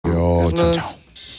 Chao, chao.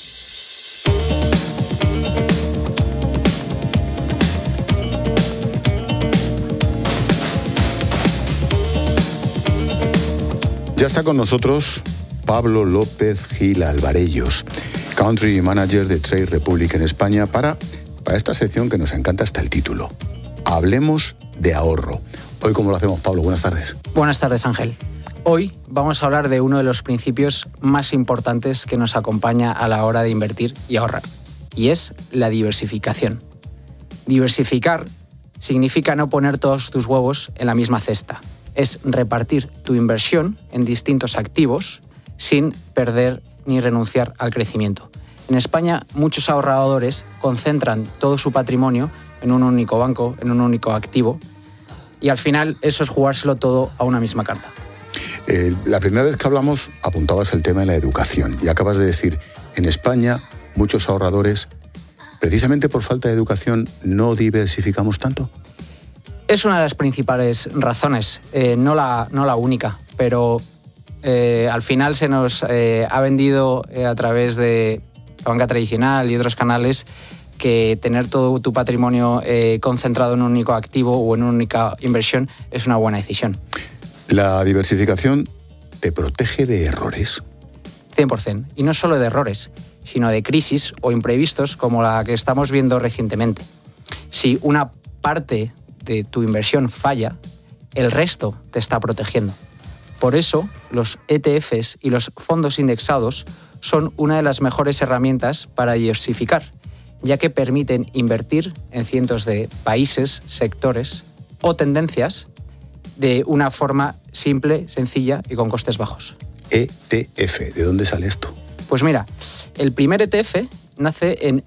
Ya está con nosotros Pablo López Gil Alvarellos, Country Manager de Trade Republic en España, para esta sección que nos encanta hasta el título. Hablemos de ahorro. Hoy, ¿cómo lo hacemos, Pablo? Buenas tardes. Buenas tardes, Ángel. Hoy vamos a hablar de uno de los principios más importantes que nos acompaña a la hora de invertir y ahorrar, y es la diversificación. Diversificar significa no poner todos tus huevos en la misma cesta. Es repartir tu inversión en distintos activos sin perder ni renunciar al crecimiento. En España, muchos ahorradores concentran todo su patrimonio en un único banco, en un único activo, y al final eso es jugárselo todo a una misma carta. La primera vez que hablamos apuntabas el tema de la educación y acabas de decir, en España muchos ahorradores, precisamente por falta de educación, no diversificamos tanto. Es una de las principales razones, no la única, pero al final se nos ha vendido a través de la banca tradicional y otros canales que tener todo tu patrimonio concentrado en un único activo o en una única inversión es una buena decisión. ¿La diversificación te protege de errores? 100%. Y no solo de errores, sino de crisis o imprevistos como la que estamos viendo recientemente. Si una parte de tu inversión falla, el resto te está protegiendo. Por eso, los ETFs y los fondos indexados son una de las mejores herramientas para diversificar, ya que permiten invertir en cientos de países, sectores o tendencias de una forma simple, sencilla y con costes bajos. ETF, ¿de dónde sale esto? Pues mira, el primer ETF nace en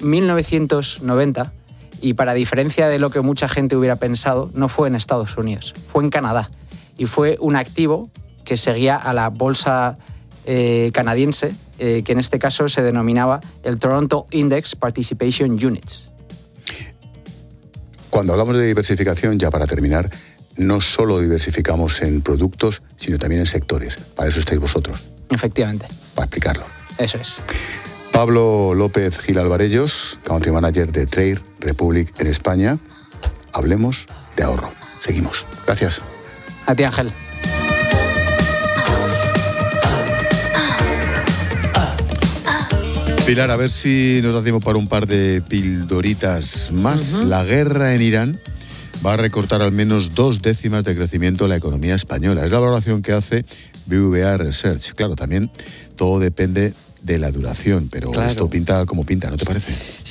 1990 y, para diferencia de lo que mucha gente hubiera pensado, no fue en Estados Unidos, fue en Canadá, y fue un activo que seguía a la bolsa canadiense, que en este caso se denominaba el Toronto Index Participation Units. Cuando hablamos de diversificación, ya para terminar, no solo diversificamos en productos, sino también en sectores. Para eso estáis vosotros. Efectivamente. Para explicarlo. Eso es. Pablo López Gil Alvarellos, Country Manager de Trade Republic en España. Hablemos de ahorro. Seguimos. Gracias. A ti, Ángel. Pilar, a ver si nos da tiempo para un par de pildoritas más. La guerra en Irán va a recortar al menos 2 décimas de crecimiento en la economía española. Es la valoración que hace BVA Research. Claro, también todo depende de la duración, pero claro, esto pinta como pinta, ¿no te parece?